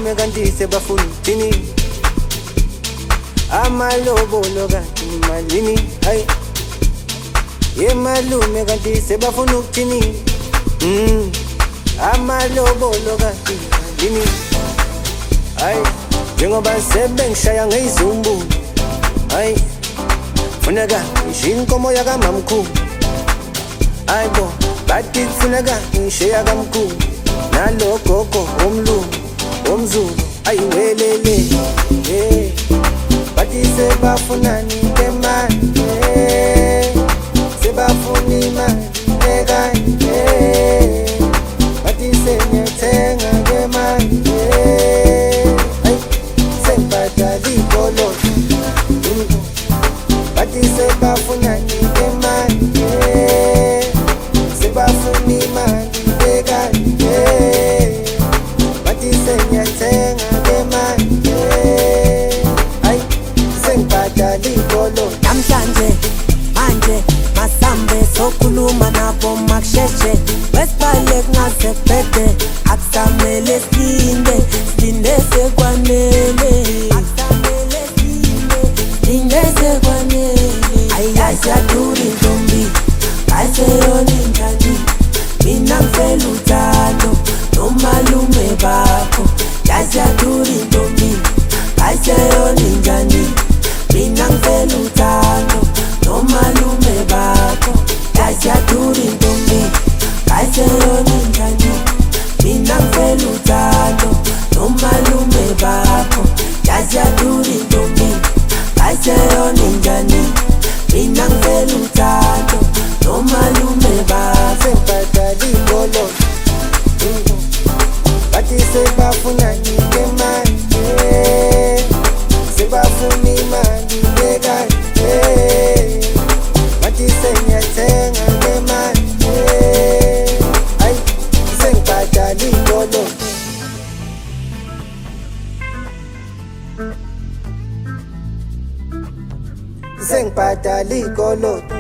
Amalume kanti sebafuna ukuthini, amalobolo kanti malini. Hayi malume kanti sebafuna ukuthini, amalobolo kanti malini. Hayi njengoba sebengishaya ngezumbu, hayi funeka ngishiye inkomo yakamamkhulu. Hayibo bathi kufuneka ngishiye yakamkhulu, nalo gogo omlungu omzulu ayiwelele. Bathi sebafunani ngemali, sebafuna imali ekanje, bathi senyathenga ngemali, sengibhadala ikoloto. Bathi sebafunani ngemali, sebafuna imali ekanje, bathi senyathenga ngemali, sengibhadala ikoloto. Namhlanje manje masambe sokhuluma nabo makusheshe, wesibale kungasebhede akusamele silinde sekwanele, silinde sekwanele. Ayasiyadura intombi ayiseyona injani, mina ngifela uthando nomalume bakho. Ayasiyadura intombi ayiseyona injani, mina ngifela uthando nomalume bakho. Ayasiyadura intombi ayiseyona injani, mina ngifela uthando nomalume bakho. Ayasiyadura intombi ayiseyona injani, mina ngifela uthando nomalume bakho. Sengibhadala ikoloto, bathi sebafunani ngemali, sebafuna imali ekanje, bathi senyathenga ngemali, sengibhadala ikoloto. Sengibhadala ikoloto,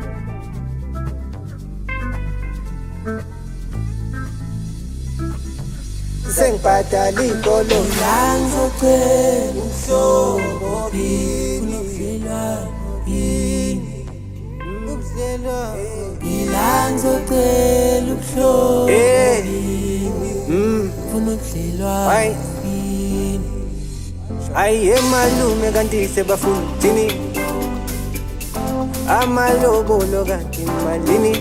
sengibhadala ikoloto. Ngizocela uhlobo phini, ngizocela ubuhlobo funa ubudlelwano. Hayi malume kanti sebafuna ukuthini, amalobolo kanti malini.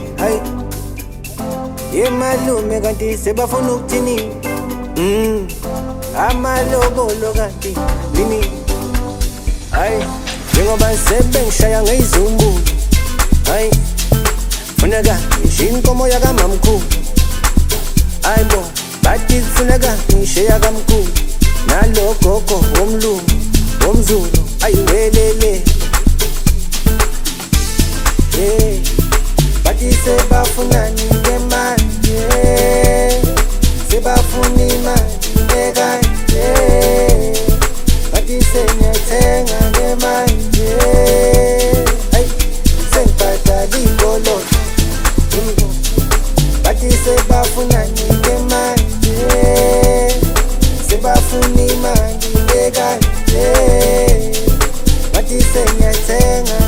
Hayi malume kanti sebafuna ukuthini, amalobolo kanti malini. Hayi njengoba sebengishaya ngezumbu, hayi funeka ngishiye inkomo yakamamkhulu. Hayibo bathi kufuneka ngishiye yakamkhulu, nalo gogo omlungu omzulu ayiwelele. Bathi sebafunani ngemali, sebafuna imali ekanje, bathi senyathenga ngemali, sengibhadala ikoloto. Bathi sebafunani ngemali, sebafuna imali ekanje, bathi senyathenga